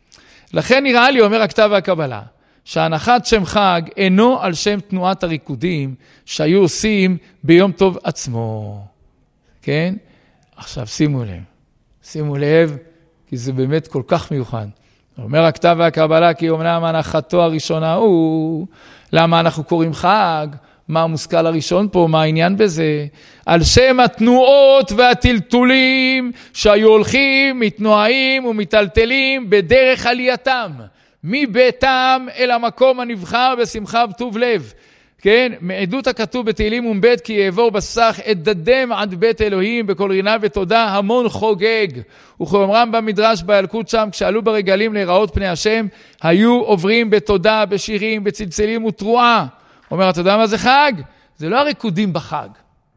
לכן נראה לי, אומר הכתב והקבלה, שהנחת שם חג אינו על שם תנועת הריקודים שהיו עושים ביום טוב עצמו. כן? עכשיו שימו לב. שימו לב, כי זה באמת כל כך מיוחד. אומר הכתב והקבלה, כי אומנם הנחתו הראשונה הוא, למה אנחנו קוראים חג? מה המושכל הראשון פה? מה העניין בזה? על שם התנועות והטלטולים שהיו הולכים, מתנועים ומטלטלים בדרך עלייתם, מביתם אל המקום הנבחר בשמחה וטוב לב. כן? מעדות הכתוב בתהילים ומבית כי יעבור בסך אדדם עד בית אלוהים בכל רינה ותודה המון חוגג. וכאומרם במדרש בילקוט שם כשעלו ברגלים להיראות פני השם היו עוברים בתודה, בשירים, בצלצלים ותרועה. אומר, אתה יודע מה זה חג? זה לא הריקודים בחג.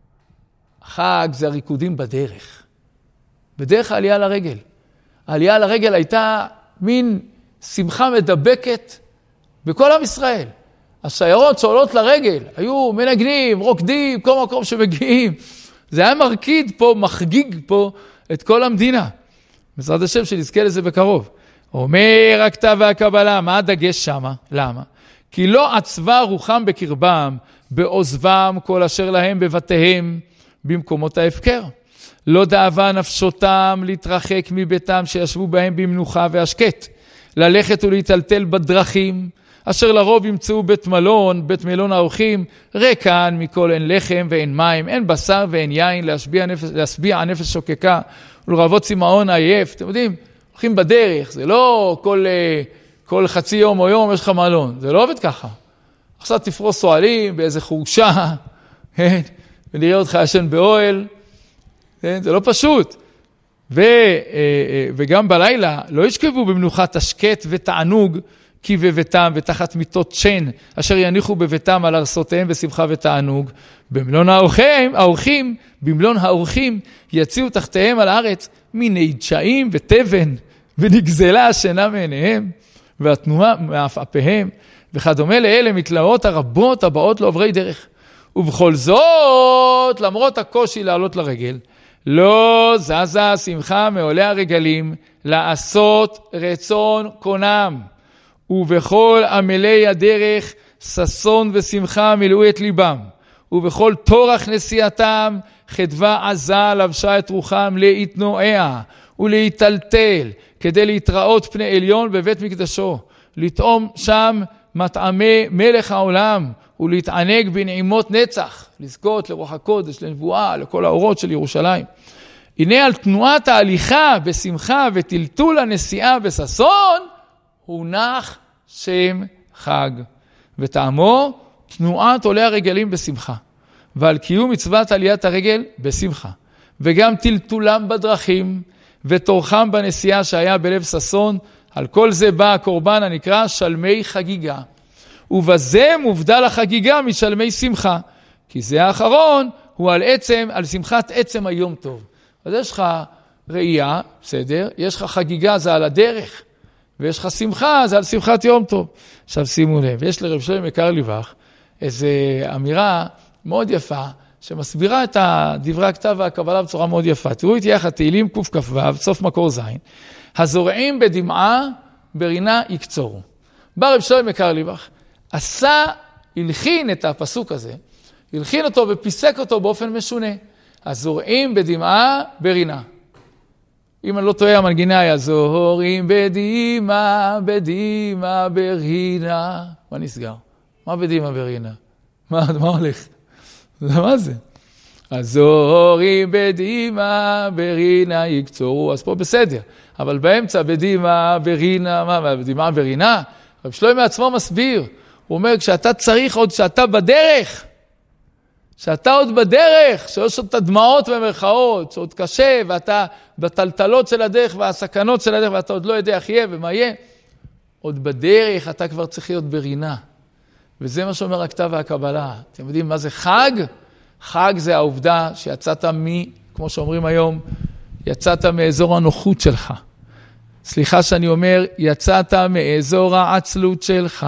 החג זה הריקודים בדרך. בדרך העלייה לרגל. העלייה לרגל הייתה מין שמחה מדבקת בכל עם ישראל. השיירות שעולות לרגל, היו מנגנים, רוקדים, כל מקום שמגיעים. זה היה מרקיד פה, מחגיג פה את כל המדינה. בעזרת השם שנזכה לזה בקרוב. אומר הכתב והקבלה, מה הדגש שמה? למה? כי לא עצבה רוחם בקרבם, בעוזבם כל אשר להם בבתיהם, במקומות ההפקר. לא דאבה נפשותם להתרחק מביתם שישבו בהם במנוחה והשקט, ללכת ולהתלטל בדרכים, אשר לרוב ימצאו בית מלון, בית מלון האורחים, ריקן מכל אין לחם ואין מים, אין בשר ואין יין, להשביע נפש, להשביע נפש שוקקה, ולרבות צמאון עייף. אתם יודעים, הולכים בדרך, זה לא כל, כל חצי יום או יום יש לך מלון, זה לא עובד ככה. עכשיו תפרוס סועלים באיזה חורשה, כן? ונראה אותך ישן באוהל, כן? זה לא פשוט. ו, וגם בלילה לא ישכבו במנוחת השקט ותענוג, כי בביתם ותחת מיטות שן, אשר יניחו בביתם על ארסותיהם בשמחה ותענוג. במלון האורחים, האורחים, במלון האורחים, יציעו תחתיהם על הארץ מיני דשאים ותבן, ונגזלה השינה מעיניהם, והתנועה מאפאפיהם, וכדומה לאלה מתלאות הרבות הבאות לעוברי דרך. ובכל זאת, למרות הקושי לעלות לרגל, לא זזה שמחה מעולי הרגלים, לעשות רצון קונם. ובכל עמלי הדרך ששון ושמחה מילאו את ליבם, ובכל תורך נסיעתם חדווה עזה לבשה את רוחם להתנועע ולהתלטל, כדי להתראות פני עליון בבית מקדשו, לטעום שם מטעמי מלך העולם, ולהתענג בנעימות נצח, לזכות לרוח הקודש, לנבואה, לכל האורות של ירושלים. הנה על תנועת ההליכה בשמחה וטלטול הנסיעה בששון, הונח שם חג, וטעמו תנועת עולי הרגלים בשמחה, ועל קיום מצוות עליית הרגל בשמחה, וגם טלטולם בדרכים, ותורכם בנסיעה שהיה בלב ששון, על כל זה בא הקורבן הנקרא שלמי חגיגה. ובזה מובדל החגיגה משלמי שמחה, כי זה האחרון הוא על עצם, על שמחת עצם היום טוב. אז יש לך ראייה, בסדר? יש לך חגיגה, זה על הדרך, ויש לך שמחה, זה על שמחת יום טוב. עכשיו שימו לב, יש לרב שלמה מקרליבך איזו אמירה מאוד יפה, שמסבירה את דברי הכתב והקבלה בצורה מאוד יפה. תראו איתי יחד, תהילים קכ"ו, סוף מקור זין. הזורעים בדמעה ברינה יקצורו. בא רב שלמה מקרליבך, עשה, הלחין את הפסוק הזה, הלחין אותו ופיסק אותו באופן משונה. הזורעים בדמעה ברינה. אם אני לא טועה, המנגינה היה זורעים בדמעה, בדמעה ברינה. מה נסגר? מה בדמעה ברינה? מה, מה הולך? מה זה? הזורעים בדמעה ברינה יקצורו. אז פה בסדר. אבל באמצע בדמעה ברינה, מה? בדמעה ברינה? רב שלמה עצמו מסביר. הוא אומר, כשאתה צריך עוד שאתה בדרך, שאתה עוד בדרך, שיש עוד את הדמעות במרכאות, שעוד קשה, ואתה בטלטלות של הדרך והסכנות של הדרך, ואתה עוד לא יודע איך יהיה ומה יהיה, עוד בדרך אתה כבר צריך להיות ברינה. וזה מה שאומר הכתב והקבלה. אתם יודעים מה זה חג? חג זה העובדה שיצאת מ, כמו שאומרים היום, יצאת מאזור הנוחות שלך. סליחה שאני אומר, יצאת מאזור העצלות שלך.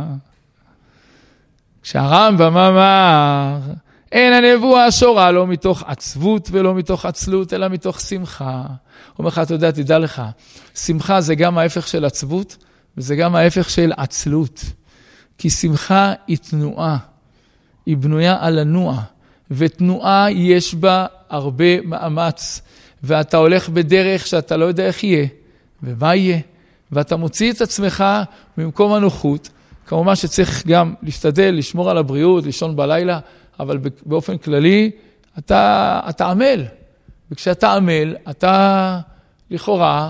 כשהרמב"ם אמר, אין הנבואה שורה לא מתוך עצבות ולא מתוך עצלות, אלא מתוך שמחה. הוא אומר לך, אתה יודע, תדע לך, שמחה זה גם ההפך של עצבות, וזה גם ההפך של עצלות. כי שמחה היא תנועה, היא בנויה על הנוע, ותנועה יש בה הרבה מאמץ, ואתה הולך בדרך שאתה לא יודע איך יהיה, ומה יהיה, ואתה מוציא את עצמך ממקום הנוחות, כמובן שצריך גם להשתדל, לשמור על הבריאות, לישון בלילה, אבל באופן כללי, אתה, אתה עמל. וכשאתה עמל, אתה לכאורה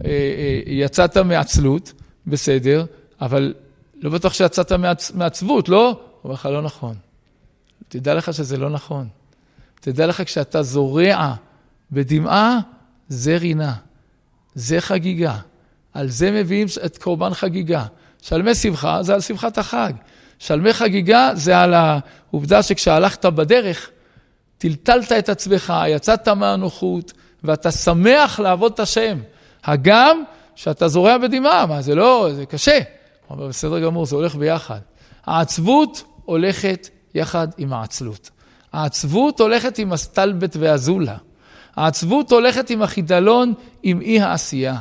יצאת מעצלות, בסדר, אבל לא בטוח שיצאת מעצבות, לא? הוא אומר לך, לא נכון. תדע לך שזה לא נכון. תדע לך כשאתה זורע בדמעה, זה רינה, זה חגיגה. על זה מביאים את קורבן חגיגה. שלמי שמחה זה על שמחת החג. שלמי חגיגה זה על העובדה שכשהלכת בדרך, טלטלת את עצמך, יצאת מהנוחות, ואתה שמח לעבוד את השם. הגם שאתה זורע בדמעה, מה זה לא, זה קשה. אבל בסדר גמור, זה הולך ביחד. העצבות הולכת יחד עם העצלות. העצבות הולכת עם הסטלבט והזולה. העצבות הולכת עם החידלון, עם אי העשייה.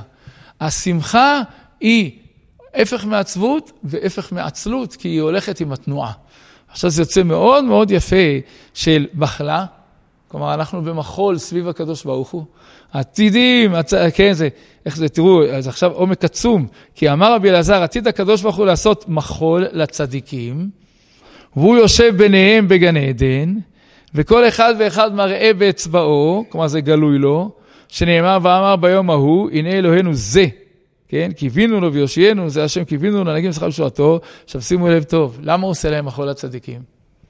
השמחה היא הפך מעצבות והפך מעצלות, כי היא הולכת עם התנועה. עכשיו זה יוצא מאוד מאוד יפה של מחלה, כלומר אנחנו במחול סביב הקדוש ברוך הוא. עתידים, הצ... כן זה, איך זה, תראו, אז עכשיו עומק עצום, כי אמר רבי אלעזר, עתיד הקדוש ברוך הוא לעשות מחול לצדיקים, והוא יושב ביניהם בגן עדן, וכל אחד ואחד מראה באצבעו, כלומר זה גלוי לו, שנאמר ואמר ביום ההוא, הנה אלוהינו זה, כן? קיווינו לו ויושיינו, זה השם קיווינו לו, נגיד משחק בשועתו. עכשיו שימו לב טוב, למה הוא עושה להם מחול לצדיקים?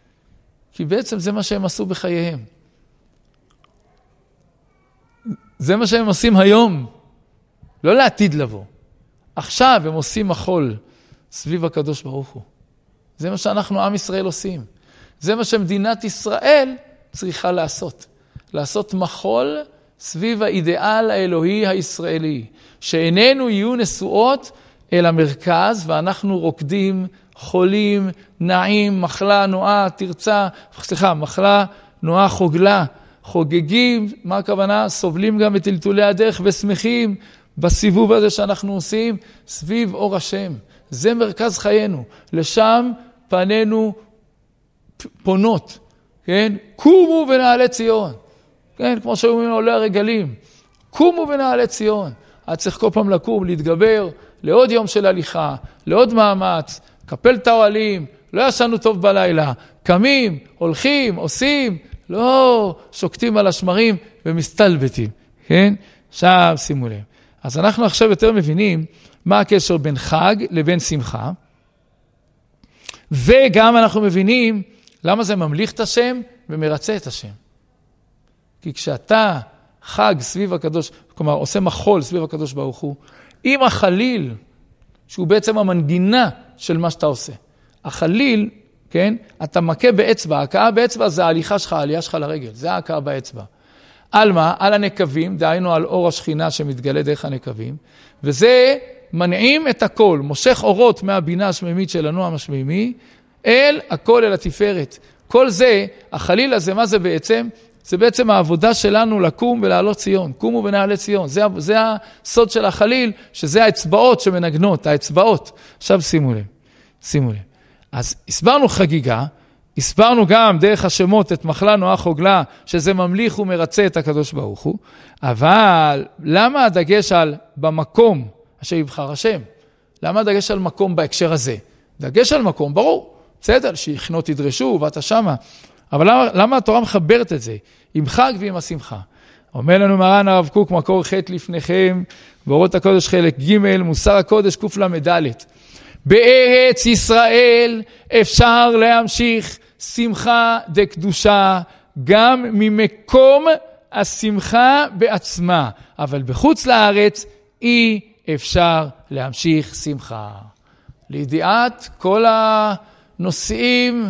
כי בעצם זה מה שהם עשו בחייהם. זה מה שהם עושים היום, לא לעתיד לבוא. עכשיו הם עושים מחול סביב הקדוש ברוך הוא. זה מה שאנחנו עם ישראל עושים. זה מה שמדינת ישראל צריכה לעשות. לעשות מחול סביב האידאל האלוהי הישראלי. שאיננו יהיו נשואות אל המרכז, ואנחנו רוקדים, חולים, נעים, מחלה, נועה, תרצה, סליחה, מחלה, נועה, חוגלה, חוגגים, מה הכוונה? סובלים גם את טלטולי הדרך ושמחים בסיבוב הזה שאנחנו עושים סביב אור השם. זה מרכז חיינו. לשם פנינו פונות, כן? קומו ונעלי ציון. כן, כמו שאומרים עולי הרגלים. קומו ונעלי ציון. את צריך כל פעם לקום, להתגבר לעוד יום של הליכה, לעוד מאמץ, קפל את האוהלים, לא ישנו טוב בלילה, קמים, הולכים, עושים, לא שוקטים על השמרים ומסתלבטים, כן? עכשיו שימו לב. אז אנחנו עכשיו יותר מבינים מה הקשר בין חג לבין שמחה, וגם אנחנו מבינים למה זה ממליך את השם ומרצה את השם. כי כשאתה חג סביב הקדוש, כלומר עושה מחול סביב הקדוש ברוך הוא, עם החליל, שהוא בעצם המנגינה של מה שאתה עושה. החליל, כן, אתה מכה באצבע, ההכאה באצבע זה ההליכה שלך, העלייה שלך לרגל, זה ההכאה באצבע. על מה? על הנקבים, דהיינו על אור השכינה שמתגלה דרך הנקבים, וזה מנעים את הכל, מושך אורות מהבינה השמימית שלנו המשמימי, אל הכל אל התפארת. כל זה, החליל הזה, מה זה בעצם? זה בעצם העבודה שלנו לקום ולעלות ציון, קומו ונעלה ציון, זה, זה הסוד של החליל, שזה האצבעות שמנגנות, האצבעות. עכשיו שימו לב, שימו לב. אז הסברנו חגיגה, הסברנו גם דרך השמות את מחלה נועה חוגלה, שזה ממליך ומרצה את הקדוש ברוך הוא, אבל למה הדגש על במקום אשר יבחר השם? למה הדגש על מקום בהקשר הזה? דגש על מקום, ברור, בסדר, שיכנות ידרשו ואתה שמה, אבל למה, למה התורה מחברת את זה? עם חג ועם השמחה. אומר לנו מרן הרב קוק, מקור ח' לפניכם, באורות הקודש חלק ג', מוסר הקודש קוף למדלת. בארץ ישראל אפשר להמשיך שמחה דקדושה, גם ממקום השמחה בעצמה, אבל בחוץ לארץ אי אפשר להמשיך שמחה. לידיעת כל הנושאים,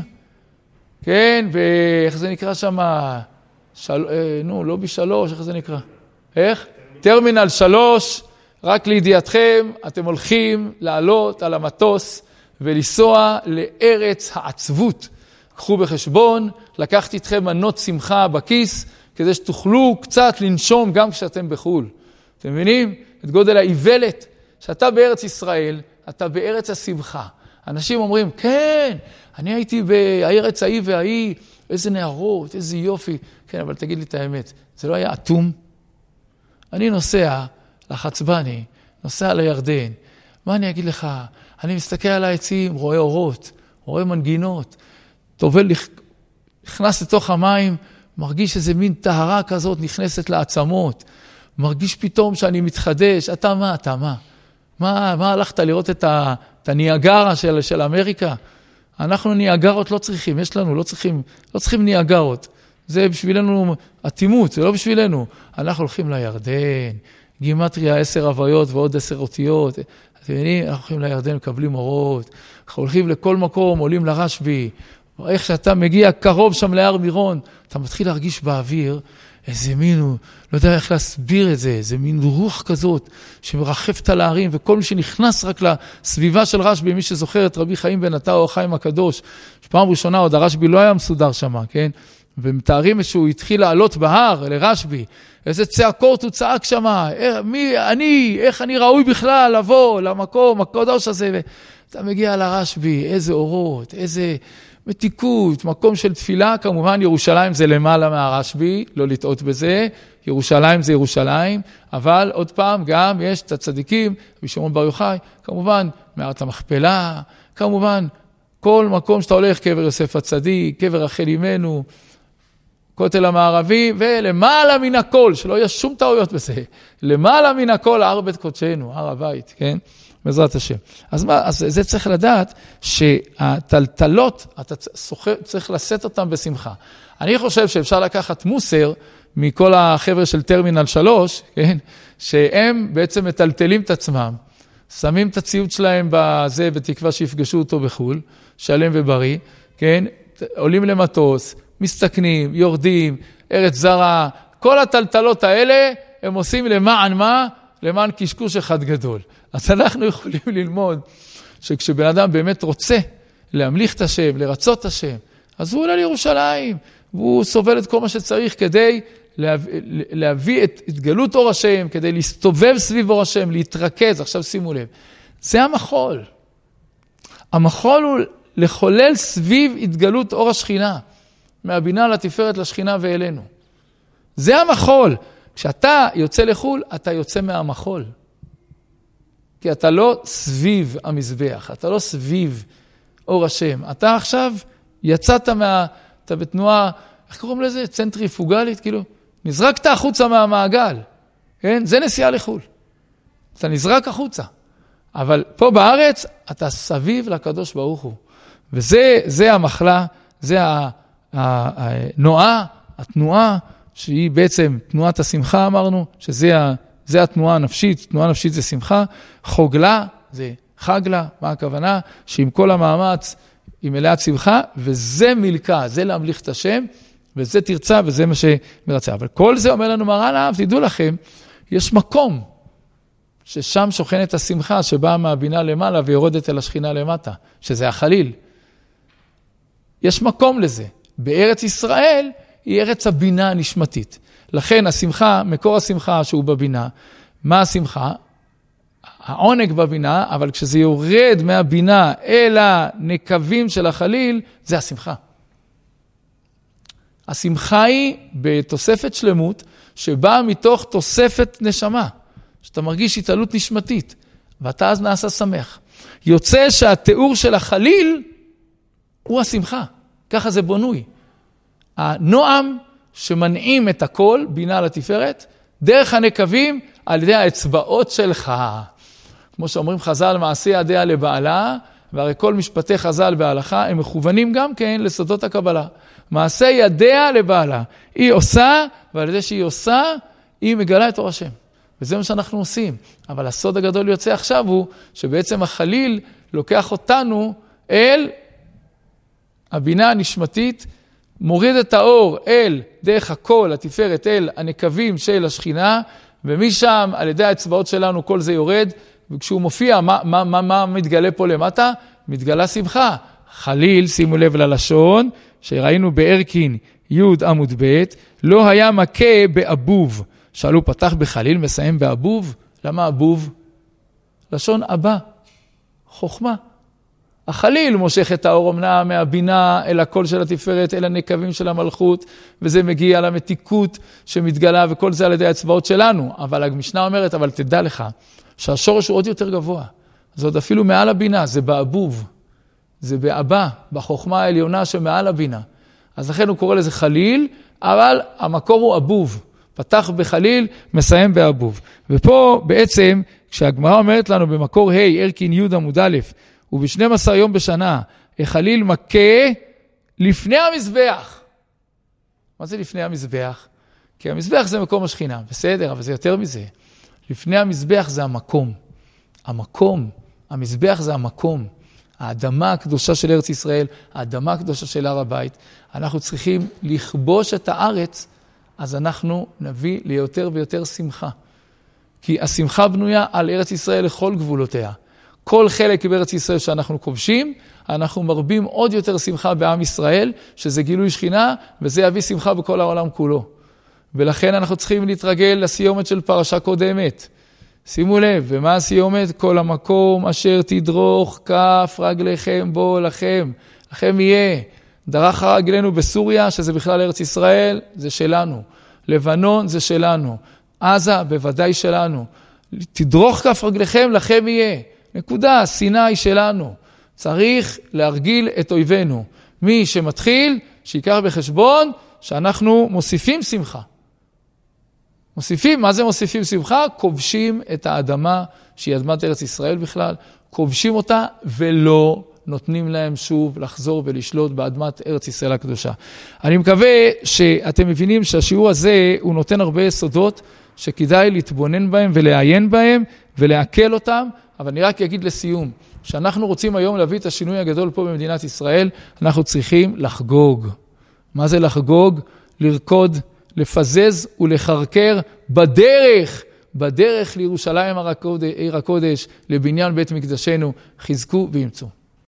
כן, ואיך זה נקרא שם? של... נו, לא בשלוש, איך זה נקרא? איך? טרמינל שלוש, רק לידיעתכם, אתם הולכים לעלות על המטוס ולנסוע לארץ העצבות. קחו בחשבון, לקחתי אתכם מנות שמחה בכיס, כדי שתוכלו קצת לנשום גם כשאתם בחול. אתם מבינים? את גודל האיוולת, שאתה בארץ ישראל, אתה בארץ השמחה. אנשים אומרים, כן, אני הייתי בארץ ההיא וההיא, איזה נערות, איזה יופי. כן, אבל תגיד לי את האמת, זה לא היה אטום? אני נוסע לחצבני, נוסע לירדן. מה אני אגיד לך? אני מסתכל על העצים, רואה אורות, רואה מנגינות, טובל, נכנס לתוך המים, מרגיש איזה מין טהרה כזאת נכנסת לעצמות, מרגיש פתאום שאני מתחדש. אתה מה? אתה מה? מה, מה הלכת לראות את, ה, את הניאגרה של, של אמריקה? אנחנו ניאגרות לא צריכים, יש לנו, לא צריכים, לא צריכים ניאגרות. זה בשבילנו אטימות, זה לא בשבילנו. אנחנו הולכים לירדן, גימטריה עשר הוויות ועוד עשר אותיות. אתם יודעים, אנחנו הולכים לירדן, מקבלים אורות, אנחנו הולכים לכל מקום, עולים לרשב"י. איך שאתה מגיע קרוב שם להר מירון, אתה מתחיל להרגיש באוויר איזה מין, לא יודע איך להסביר את זה, איזה מין רוח כזאת שמרחפת על ההרים, וכל מי שנכנס רק לסביבה של רשב"י, מי שזוכר את רבי חיים בן עטר או חיים הקדוש, שפעם ראשונה עוד הרשב"י לא היה מסודר שם, כן? ומתארים שהוא התחיל לעלות בהר לרשב"י, איזה צעקות הוא צעק שם, מי, אני, איך אני ראוי בכלל לבוא למקום הקדוש הזה, ואתה מגיע לרשב"י, איזה אורות, איזה מתיקות, מקום של תפילה. כמובן ירושלים זה למעלה מהרשב"י, לא לטעות בזה, ירושלים זה ירושלים, אבל עוד פעם גם יש את הצדיקים, רבי שמעון בר יוחאי, כמובן מערת המכפלה, כמובן כל מקום שאתה הולך, קבר יוסף הצדיק, קבר רחל אמנו, כותל המערבי, ולמעלה מן הכל, שלא יהיה שום טעויות בזה, למעלה מן הכל, הר בית קודשנו, הר הבית, כן? בעזרת השם. אז מה, אז זה צריך לדעת שהטלטלות, אתה צריך לשאת אותם בשמחה. אני חושב שאפשר לקחת מוסר מכל החבר'ה של טרמינל שלוש, כן? שהם בעצם מטלטלים את עצמם, שמים את הציוד שלהם בזה, בתקווה שיפגשו אותו בחול, שלם ובריא, כן? עולים למטוס, מסתכנים, יורדים, ארץ זרה, כל הטלטלות האלה הם עושים למען מה? למען קשקוש אחד גדול. אז אנחנו יכולים ללמוד שכשבן אדם באמת רוצה להמליך את השם, לרצות את השם, אז הוא עולה לירושלים, והוא סובל את כל מה שצריך כדי להביא, להביא את התגלות אור השם, כדי להסתובב סביב אור השם, להתרכז. עכשיו שימו לב, זה המחול. המחול הוא לחולל סביב התגלות אור השכינה, מהבינה לתפארת לשכינה ואלינו. זה המחול. כשאתה יוצא לחול, אתה יוצא מהמחול. כי אתה לא סביב המזבח, אתה לא סביב אור השם. אתה עכשיו יצאת מה... אתה בתנועה, איך קוראים לזה? צנטריפוגלית, כאילו, נזרקת החוצה מהמעגל. כן? זה נסיעה לחול. אתה נזרק החוצה. אבל פה בארץ, אתה סביב לקדוש ברוך הוא. וזה זה המחלה, זה הנועה, התנועה, שהיא בעצם תנועת השמחה, אמרנו, שזה זה התנועה הנפשית, תנועה נפשית זה שמחה, חוגלה זה חגלה, מה הכוונה? שעם כל המאמץ, היא מלאת שמחה, וזה מלכה, זה להמליך את השם, וזה תרצה, וזה מה שמרצה. אבל כל זה אומר לנו מרן האב, תדעו לכם, יש מקום, ששם שוכנת השמחה, שבאה מהבינה למעלה, ויורדת אל השכינה למטה, שזה החליל. יש מקום לזה. בארץ ישראל, היא ארץ הבינה הנשמתית. לכן השמחה, מקור השמחה שהוא בבינה, מה השמחה? העונג בבינה, אבל כשזה יורד מהבינה אל הנקבים של החליל, זה השמחה. השמחה היא בתוספת שלמות, שבאה מתוך תוספת נשמה, שאתה מרגיש התעלות נשמתית, ואתה אז נעשה שמח. יוצא שהתיאור של החליל הוא השמחה, ככה זה בונוי. הנועם שמנעים את הכל, בינה לתפארת, דרך הנקבים על ידי האצבעות שלך. כמו שאומרים חז"ל, מעשי ידיה לבעלה, והרי כל משפטי חז"ל בהלכה, הם מכוונים גם כן לסודות הקבלה. מעשי ידיה לבעלה. היא עושה, ועל ידי שהיא עושה, היא מגלה את אור השם. וזה מה שאנחנו עושים. אבל הסוד הגדול יוצא עכשיו הוא, שבעצם החליל לוקח אותנו אל הבינה הנשמתית, מוריד את האור אל דרך הכל, התפארת אל הנקבים של השכינה, ומשם על ידי האצבעות שלנו כל זה יורד, וכשהוא מופיע, מה, מה, מה, מה מתגלה פה למטה? מתגלה שמחה. חליל, שימו לב ללשון, שראינו בערכין י' עמוד ב', לא היה מכה באבוב. שאלו, פתח בחליל, מסיים באבוב? למה אבוב? לשון אבא, חוכמה. החליל מושך את האור אמנם מהבינה אל הקול של התפארת, אל הנקבים של המלכות, וזה מגיע למתיקות שמתגלה, וכל זה על ידי האצבעות שלנו. אבל המשנה אומרת, אבל תדע לך, שהשורש הוא עוד יותר גבוה. זה עוד אפילו מעל הבינה, זה באבוב. זה באבא, בחוכמה העליונה שמעל הבינה. אז לכן הוא קורא לזה חליל, אבל המקור הוא אבוב. פתח בחליל, מסיים באבוב. ופה בעצם, כשהגמרא אומרת לנו במקור ה' ערכין י' עמוד א', וב-שנים עשר יום בשנה, החליל מכה לפני המזבח. מה זה לפני המזבח? כי המזבח זה מקום השכינה, בסדר, אבל זה יותר מזה. לפני המזבח זה המקום. המקום, המזבח זה המקום. האדמה הקדושה של ארץ ישראל, האדמה הקדושה של הר הבית. אנחנו צריכים לכבוש את הארץ, אז אנחנו נביא ליותר ויותר שמחה. כי השמחה בנויה על ארץ ישראל לכל גבולותיה. כל חלק בארץ ישראל שאנחנו כובשים, אנחנו מרבים עוד יותר שמחה בעם ישראל, שזה גילוי שכינה, וזה יביא שמחה בכל העולם כולו. ולכן אנחנו צריכים להתרגל לסיומת של פרשה קודמת. שימו לב, ומה הסיומת? כל המקום אשר תדרוך כף רגליכם בו לכם. לכם יהיה. דרך רגלינו בסוריה, שזה בכלל ארץ ישראל, זה שלנו. לבנון זה שלנו. עזה בוודאי שלנו. תדרוך כף רגליכם, לכם יהיה. נקודה, סיני שלנו. צריך להרגיל את אויבינו. מי שמתחיל, שיקח בחשבון שאנחנו מוסיפים שמחה. מוסיפים, מה זה מוסיפים שמחה? כובשים את האדמה שהיא אדמת ארץ ישראל בכלל, כובשים אותה ולא נותנים להם שוב לחזור ולשלוט באדמת ארץ ישראל הקדושה. אני מקווה שאתם מבינים שהשיעור הזה הוא נותן הרבה יסודות שכדאי להתבונן בהם ולעיין בהם ולהקל אותם, אבל אני רק אגיד לסיום, שאנחנו רוצים היום להביא את השינוי הגדול פה במדינת ישראל, אנחנו צריכים לחגוג. מה זה לחגוג? לרקוד, לפזז ולחרקר בדרך, בדרך לירושלים עיר הקודש, לבניין בית מקדשנו, חזקו וימצאו.